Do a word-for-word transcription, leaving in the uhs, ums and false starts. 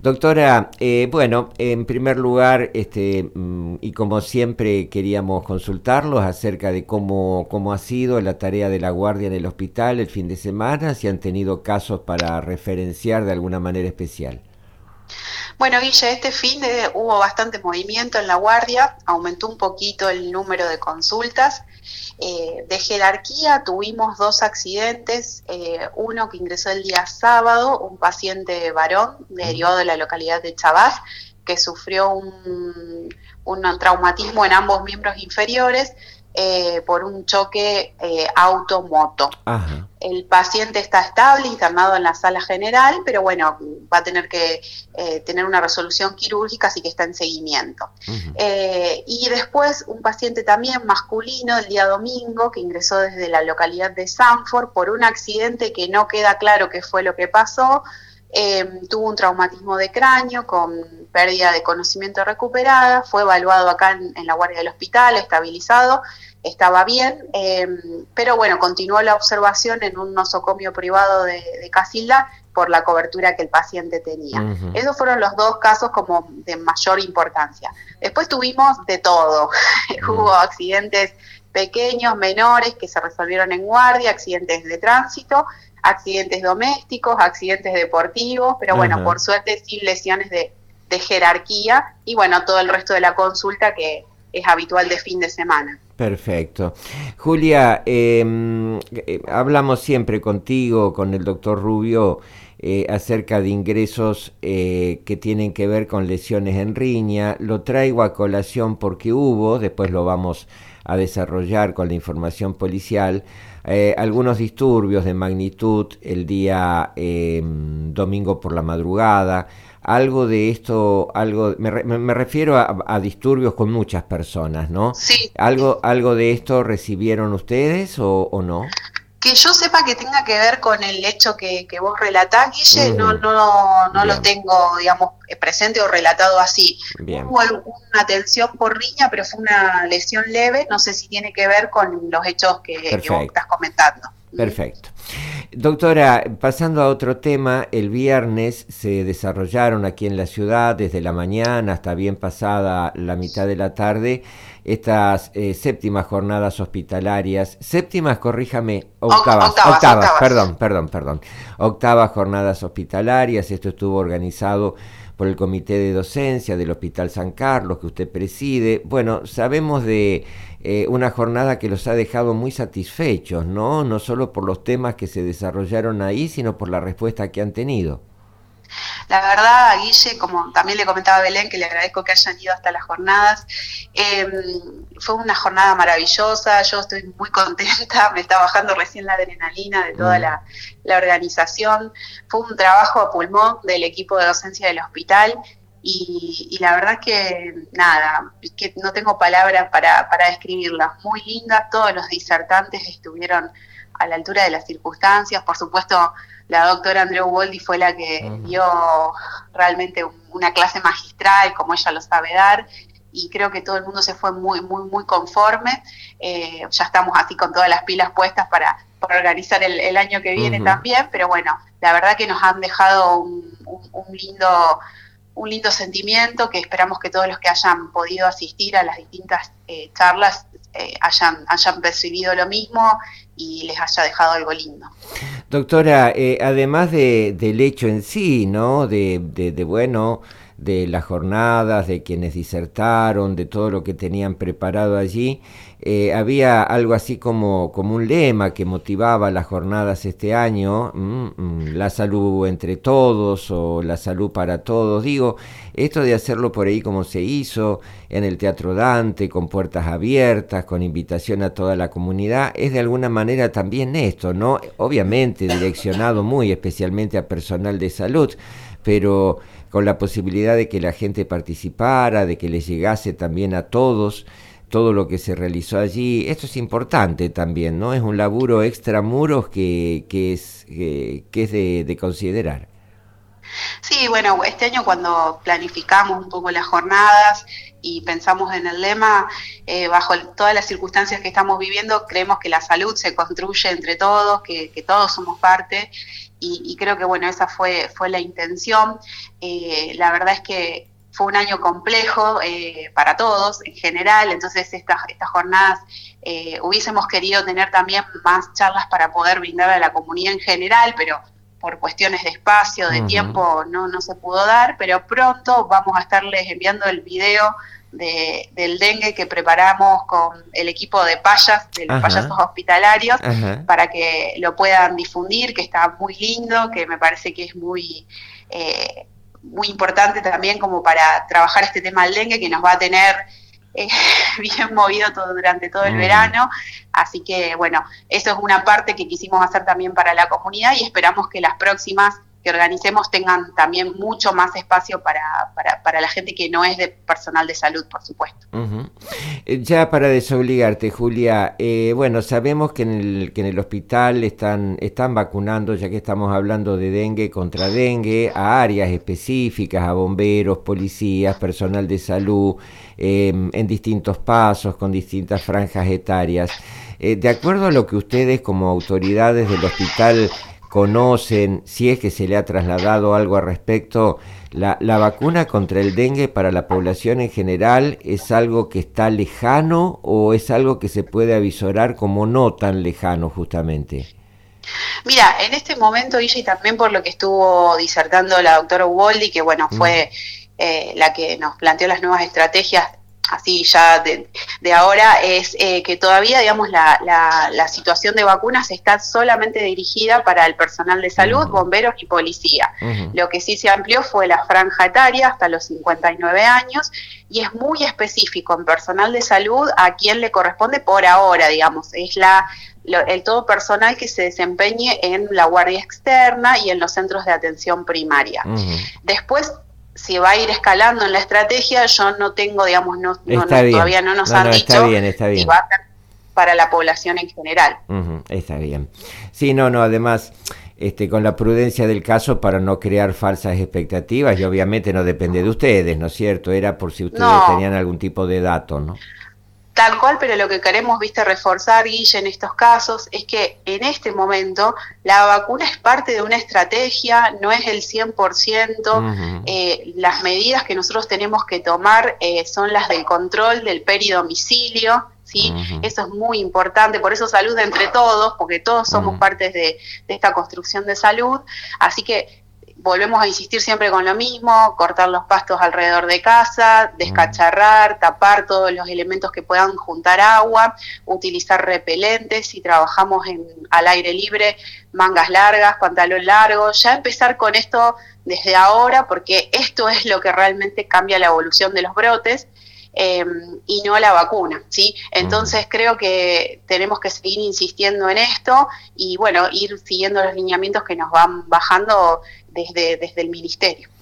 Doctora, eh, bueno, en primer lugar, este, mm, y como siempre queríamos consultarlos acerca de cómo, cómo ha sido la tarea de la guardia en el hospital el fin de semana, si han tenido casos para referenciar de alguna manera especial. Bueno, Guille, este fin de hubo bastante movimiento en la guardia, aumentó un poquito el número de consultas. Eh, de jerarquía tuvimos dos accidentes, eh, uno que ingresó el día sábado, un paciente varón derivado de la localidad de Chabás, que sufrió un, un traumatismo en ambos miembros inferiores eh, por un choque eh, auto-moto. Ajá. El paciente está estable, internado en la sala general, pero bueno, va a tener que eh, tener una resolución quirúrgica, así que está en seguimiento. Uh-huh. Eh, y después un paciente también masculino el día domingo, que ingresó desde la localidad de Sanford por un accidente que no queda claro qué fue lo que pasó. Eh, tuvo un traumatismo de cráneo con pérdida de conocimiento recuperada, fue evaluado acá en, en la guardia del hospital, estabilizado, estaba bien, eh, pero bueno, continuó la observación en un nosocomio privado de, de Casilda por la cobertura que el paciente tenía. Uh-huh. Esos fueron los dos casos como de mayor importancia. Después tuvimos de todo, uh-huh. Hubo accidentes pequeños, menores, que se resolvieron en guardia, accidentes de tránsito, accidentes domésticos, accidentes deportivos, pero bueno, uh-huh. Por suerte sin lesiones de, de jerarquía, y bueno, todo el resto de la consulta que es habitual de fin de semana. Perfecto. Julia, eh, eh, hablamos siempre contigo, con el doctor Rubio, eh, acerca de ingresos eh, que tienen que ver con lesiones en riña. Lo traigo a colación porque hubo, después lo vamos a desarrollar con la información policial, eh, algunos disturbios de magnitud el día eh, domingo por la madrugada. Algo de esto, algo me, me, me refiero a, a disturbios con muchas personas, ¿no? Sí. ¿Algo, algo de esto recibieron ustedes o, o no? Que yo sepa que tenga que ver con el hecho que, que vos relatás, Guille, mm. no, no, no lo tengo, digamos, presente o relatado así. Bien. Hubo una tensión por riña, pero fue una lesión leve, no sé si tiene que ver con los hechos que, que vos estás comentando. Perfecto. Doctora, pasando a otro tema, el viernes se desarrollaron aquí en la ciudad, desde la mañana hasta bien pasada la mitad de la tarde, estas eh, séptimas jornadas hospitalarias, séptimas, corríjame, octavas, octavas, octavas, octavas, perdón, perdón, perdón, octavas jornadas hospitalarias. Esto estuvo organizado por el Comité de Docencia del Hospital San Carlos, que usted preside. Bueno, sabemos de eh, una jornada que los ha dejado muy satisfechos, ¿no? No solo por los temas que se desarrollaron ahí, sino por la respuesta que han tenido. La verdad, Guille, como también le comentaba a Belén, que le agradezco que hayan ido hasta las jornadas, eh, fue una jornada maravillosa, yo estoy muy contenta, me está bajando recién la adrenalina de toda mm. la, la organización. Fue un trabajo a pulmón del equipo de docencia del hospital y, y la verdad que nada, que no tengo palabras para, para describirlas, muy lindas, todos los disertantes estuvieron a la altura de las circunstancias, por supuesto. La doctora Andreu Boldi fue la que uh-huh. dio realmente una clase magistral, como ella lo sabe dar, y creo que todo el mundo se fue muy, muy, muy conforme. Eh, ya estamos así con todas las pilas puestas para, para organizar el, el año que viene uh-huh. también, pero bueno, la verdad que nos han dejado un, un, un lindo... un lindo sentimiento que esperamos que todos los que hayan podido asistir a las distintas eh, charlas eh, hayan, hayan percibido lo mismo y les haya dejado algo lindo. Doctora, eh, además de, del hecho en sí, ¿no? De, de, de, bueno, de las jornadas, de quienes disertaron, de todo lo que tenían preparado allí, eh, había algo así como, como un lema que motivaba las jornadas este año, mm, mm, la salud entre todos o la salud para todos. Digo, esto de hacerlo por ahí como se hizo en el Teatro Dante, con puertas abiertas, con invitación a toda la comunidad, es de alguna manera también esto, ¿no? Obviamente direccionado muy especialmente a personal de salud, pero con la posibilidad de que la gente participara, de que les llegase también a todos todo lo que se realizó allí. Esto es importante también, ¿no? Es un laburo extramuros que, que es, que, que es de, de considerar. Sí, bueno, este año cuando planificamos un poco las jornadas y pensamos en el lema, eh, bajo el, todas las circunstancias que estamos viviendo, creemos que la salud se construye entre todos, que, que todos somos parte, y, y creo que bueno, esa fue, fue la intención. Eh, la verdad es que fue un año complejo eh, para todos en general, entonces estas, estas jornadas eh, hubiésemos querido tener también más charlas para poder brindar a la comunidad en general, pero por cuestiones de espacio, de uh-huh. tiempo, no, no se pudo dar, pero pronto vamos a estarles enviando el video de, del dengue que preparamos con el equipo de payas, de los uh-huh. payasos hospitalarios, uh-huh. para que lo puedan difundir, que está muy lindo, que me parece que es muy, eh, muy importante también como para trabajar este tema del dengue, que nos va a tener Eh, bien movido todo durante todo el mm. verano, así que bueno, eso es una parte que quisimos hacer también para la comunidad y esperamos que las próximas que organicemos tengan también mucho más espacio para, para, para la gente que no es de personal de salud, por supuesto. Uh-huh. Ya para desobligarte, Julia, eh, bueno, sabemos que en el, que en el hospital están, están vacunando, ya que estamos hablando de dengue contra dengue, a áreas específicas, a bomberos, policías, personal de salud, eh, en distintos pasos, con distintas franjas etarias. Eh, de acuerdo a lo que ustedes como autoridades del hospital conocen, si es que se le ha trasladado algo al respecto, la, la vacuna contra el dengue para la población en general, ¿es algo que está lejano o es algo que se puede avisorar como no tan lejano justamente? Mira, en este momento, Guille, y también por lo que estuvo disertando la doctora Uboldi, que bueno, fue eh, la que nos planteó las nuevas estrategias, así ya de, de ahora, es eh, que todavía, digamos, la, la, la situación de vacunas está solamente dirigida para el personal de salud, uh-huh. bomberos y policía. Uh-huh. Lo que sí se amplió fue la franja etaria hasta los cincuenta y nueve años y es muy específico en personal de salud a quien le corresponde por ahora, digamos, es la lo, el todo personal que se desempeñe en la guardia externa y en los centros de atención primaria. Uh-huh. Después, si va a ir escalando en la estrategia, yo no tengo, digamos, no, no, no todavía no nos no, han no, dicho está bien, está bien. si va a ser para la población en general. Uh-huh, está bien. Sí, no, no, además, este, con la prudencia del caso para no crear falsas expectativas, y obviamente no depende de ustedes, ¿no es cierto? Era por si ustedes no. tenían algún tipo de dato, ¿no? Tal cual, pero lo que queremos, viste, reforzar, Guille, en estos casos, es que en este momento la vacuna es parte de una estrategia, no es el cien por ciento, uh-huh. eh, las medidas que nosotros tenemos que tomar eh, son las del control del peridomicilio, ¿sí? Uh-huh. Eso es muy importante, por eso salud entre todos, porque todos somos uh-huh. partes de, de esta construcción de salud, así que volvemos a insistir siempre con lo mismo, cortar los pastos alrededor de casa, descacharrar, tapar todos los elementos que puedan juntar agua, utilizar repelentes, si trabajamos en, al aire libre, mangas largas, pantalón largo, ya empezar con esto desde ahora, porque esto es lo que realmente cambia la evolución de los brotes, Eh, y no la vacuna, ¿sí? Entonces creo que tenemos que seguir insistiendo en esto y bueno, ir siguiendo los lineamientos que nos van bajando desde, desde el ministerio.